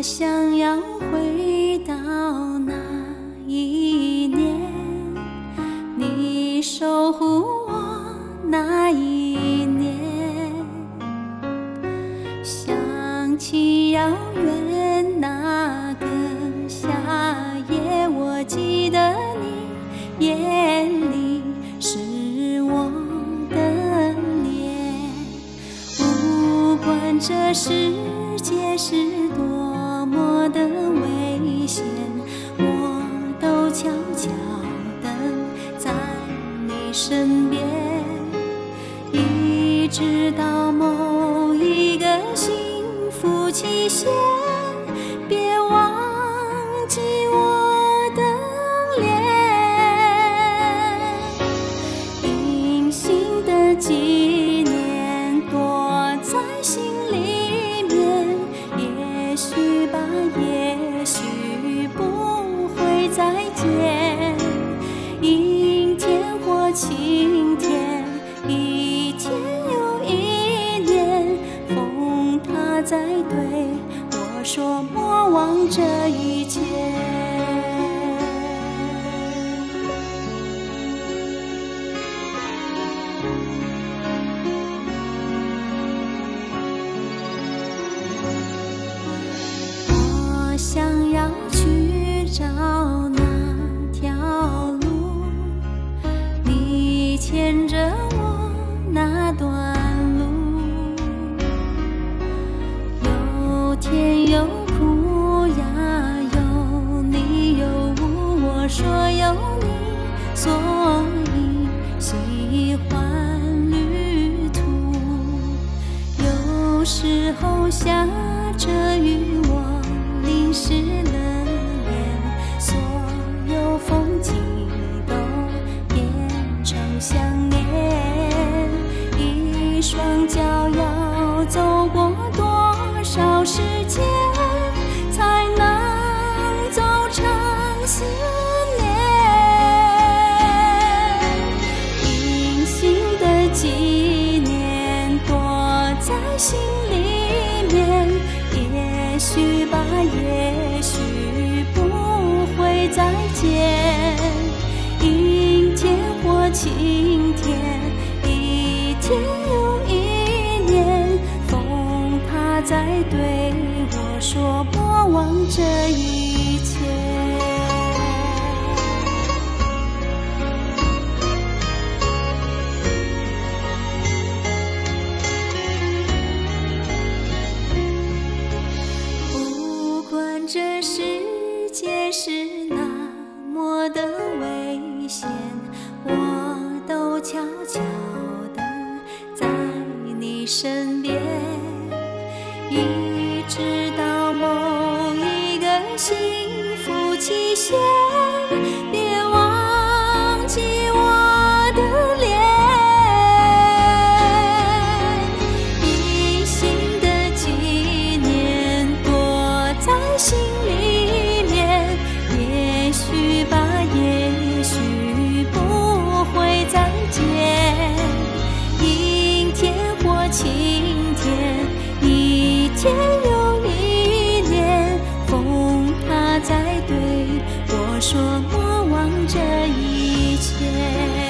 想要回到那一年，你守护我那一年，想起遥远那个夏夜，我记得你眼里是我的脸，不管这世界是多么的危险，我都悄悄地在你身边，一直到某一个幸福期限，别忘记我的脸，隐形的纪念躲在心里面，也许吧，也许不会再见，阴天或晴天，一天又一年，风它在对我说莫忘这一切。我想要去找那条路，你牵着我那段路，有甜有苦呀，有你有我说有你，所以喜欢旅途。有时候下着雨，我淋湿了脸，所有风景都变成想念，一双脚要走过多少时间，才能走成思念，隐形的纪念躲在心里面，也许吧，也许不会再见，阴天或晴天，一天又一年，风它在对我说莫忘这一切。这世界是那么的危险，我都悄悄地在你身边，一直到某一个幸福期限，别忘记我的脸，隐形的纪念躲在心里面，也许吧，也许不会再见，阴天或晴天，一天又一年，风它在对我说莫忘这一切。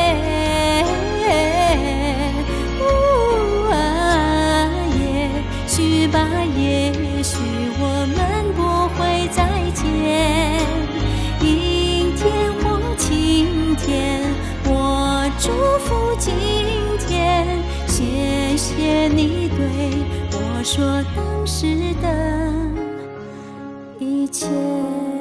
也许吧，也许我们不会再见，阴天或晴天，我祝福今天，谢谢你对我说当时的一切。